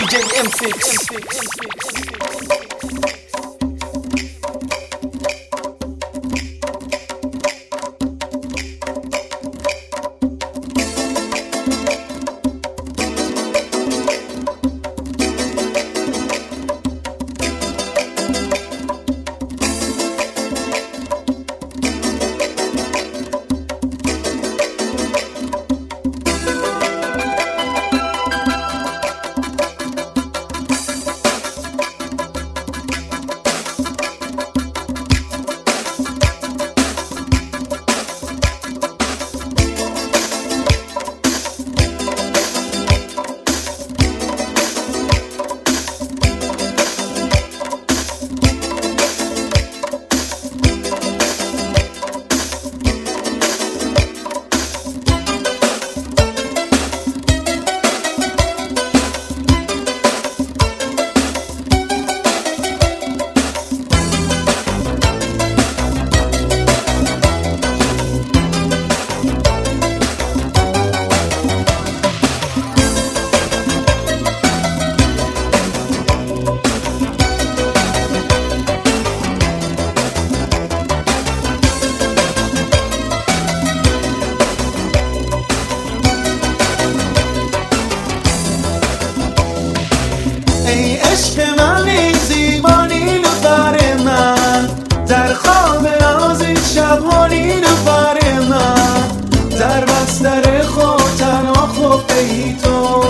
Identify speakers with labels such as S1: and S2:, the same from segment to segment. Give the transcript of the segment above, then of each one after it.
S1: DJ M6.
S2: ای عشق من، ای زیبا نیلوفر من، در خواب نازی شبها نیلوفر من، در بستر خود تنها خفته ای تو،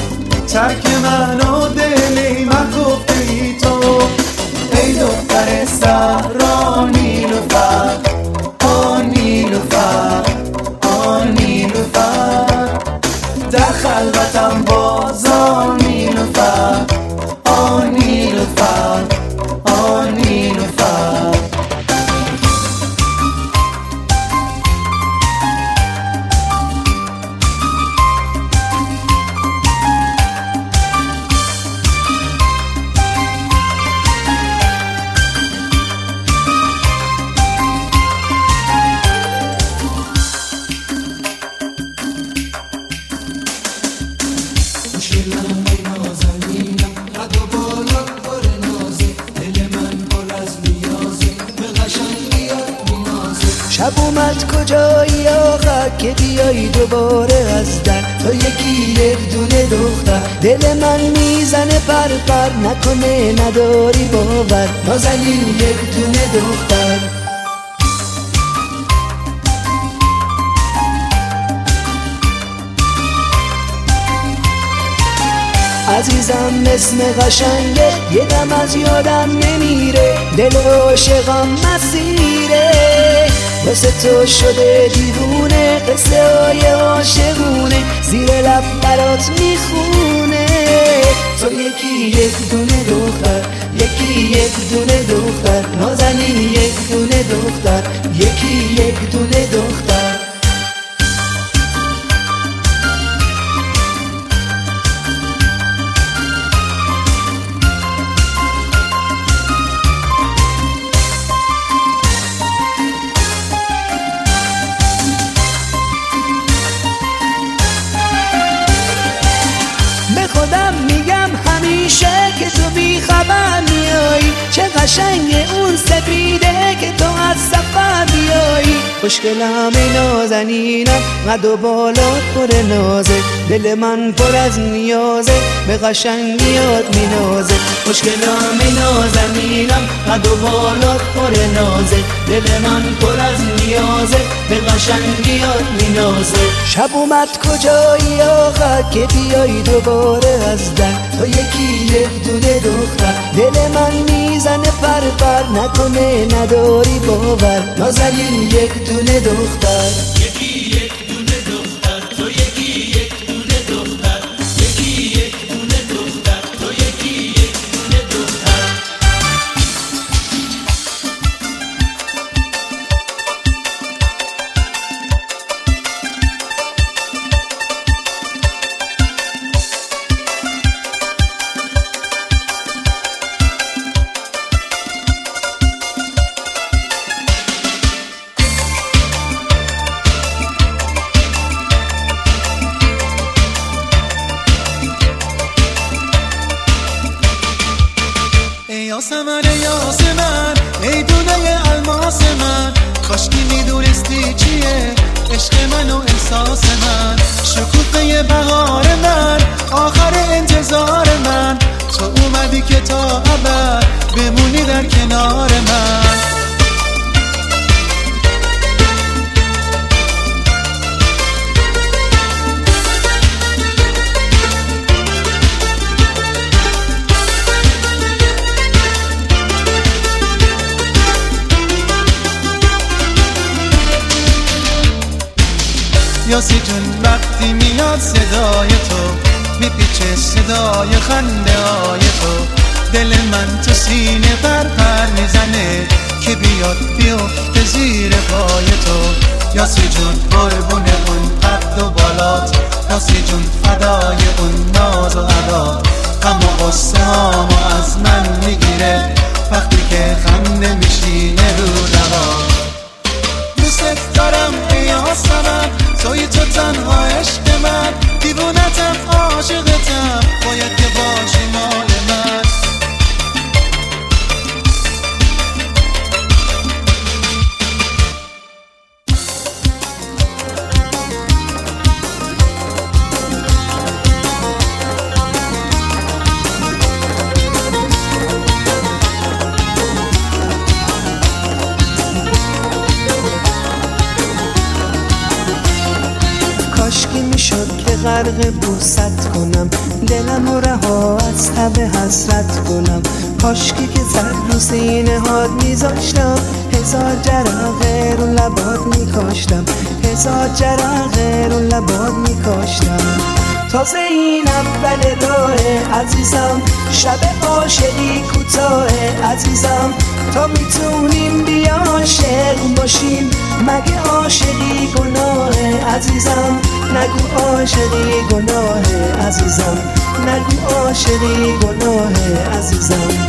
S2: ترک من و دلی مکفته ای تو. ای دختر صحرا نیلوفر، آن نیلوفر، آن نیلوفر، در خلوتم بازان نیلوفر، آن نیلوفر، آن نیلوفر.
S3: شب اومد کجایی آخر که بیایی دوباره از در، تو یکی یک دونه دختر، دل من میزنه پر پر، نکنه نداری باور، نازنین یک دونه دختر. عزیزم اسم قشنگه، یه دم از یادم نمیره، دل عاشقم مسیره، واسه تو شده دیوونه، قصه های عاشقونه زیر لب برات میخونه. تو یکی یک دونه دختر، یکی یک دونه دختر، نازنین یک دونه دختر، یکی یک دونه دختر. خودم میگم همیشه که تو بی خبر میایی، چه قشنگ اون سپیده که تو از سفر بیایی. خوشگلم ای نازنینم، قد و بالات پر نازه، دل من پر از نیازه، به قشنگیات مینازه. خوشگلم ای نازنینم، قد و بالات پر نازه، دل من پر از نیازه، به قشنگیات مینازه. شب اومد کجایی آخر که بیایی دوباره از در، تو یکی یک دونه دختر، دل من میزنه پر پر، نکنه نداری باور، نازنین یک دونه دختر.
S2: یکی یک دونه دختر، تو یکی یک دونه دختر، یکی یک دونه دختر، تو یکی یک دونه دختر.
S1: یاسمن یاسمن ای دونه الماس من، کاشکی میدونستی چیه عشق من و احساس من. شکوفه بهار من، آخر انتظار من، تو اومدی که تا ابد بمونی در کنار من. یاسی جون وقتی میاد صدای تو، میپیچه صدای خنده های تو، دل من تو سینه پر میزنه که بیاد بیفته زیر پای تو. یاسی جون قربون اون قد و بالات، یاسی جون فدای اون ناز و عدات، غم و غصه هامو از من میگیره وقتی که خنده میشینه رو لبات. دوست دارم ای یاسمن، توی تو تنها عشق من، دیوونتم عاشقتم، باید که باشی مال من.
S3: کاشکی میشد که غرق بوست کنم، دلم و رها از تب حسرت کنم. کاشکی که زد رو سینه هات میذاشتم، هزار جرقه رو لبات میکاشتم، هزار جرقه رو لبات میکاشتم. تازه این اول راه عزیزم، شب عاشقی کوتاه عزیزم، تا میتونیم بیا عاشق باشیم، مگه عاشقی گناه عزیزم، نگو عاشقی گناه عزیزم، نگو عاشقی گناه عزیزم.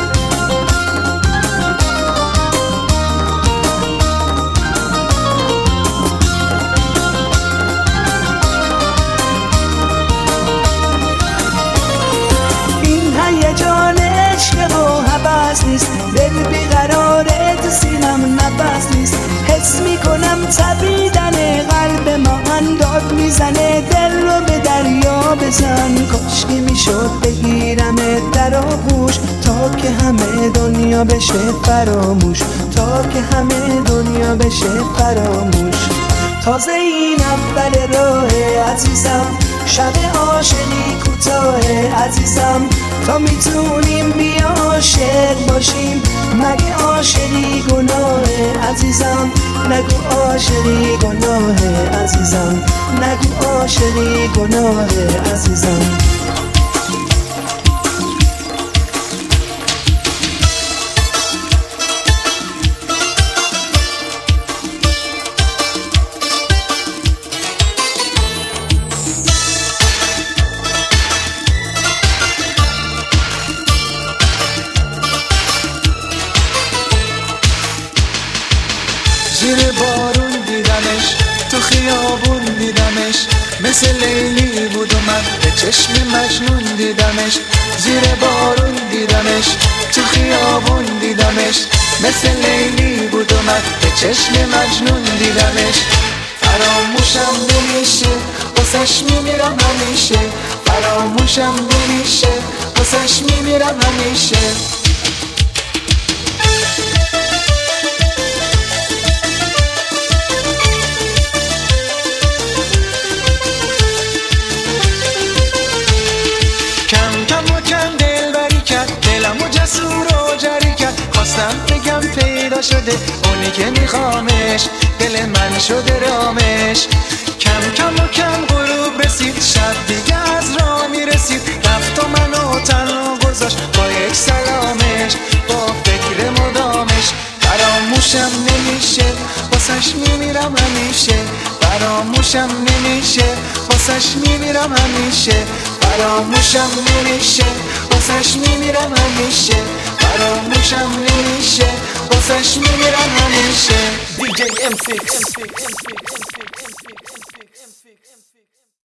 S3: نیست دل بیقراره تو سینم نفس نیست، حس میکنم تپیدن قلب ما انداد میزنه، دل رو به دریا بزن. کاشکی میشد بگیرم در آغوش تا که همه دنیا بشه فراموش، تا که همه دنیا بشه فراموش. تازه این اول راه عزیزم، شب عاشقی کوتاه عزیزم، تا میتونیم بیا عاشق باشیم، مگه عاشقی گناه عزیزم، نگو عاشقی گناه عزیزم، نگو عاشقی گناه عزیزم.
S1: زیر بارون دیدمش، تو خیابون دیدمش، مثل لیلی بود و من به چشم مجنون دیدمش. زیر بارون دیدمش، تو خیابون دیدمش، مثل لیلی بود و من به چشم مجنون دیدمش. فراموشم نمیشه واسش میمیرم همیشه، فراموشم نمیشه واسش میمیرم همیشه. خواستم بگم پیدا شده اونی که میخوامش، دل من شده رامش. کم کم و کم غروب رسید، شب دیگه از راه میرسید، رفت و منو تنها گذاشت با یک سلامش، با فکر مدامش. فراموشم نمیشه واسش میمیرم همیشه، فراموشم نمیشه واسش میمیرم همیشه، فراموشم نمیشه واسش میمیرم همیشه، فراموشم نمیشه واسش میمیرم همیشه.
S2: DJ M6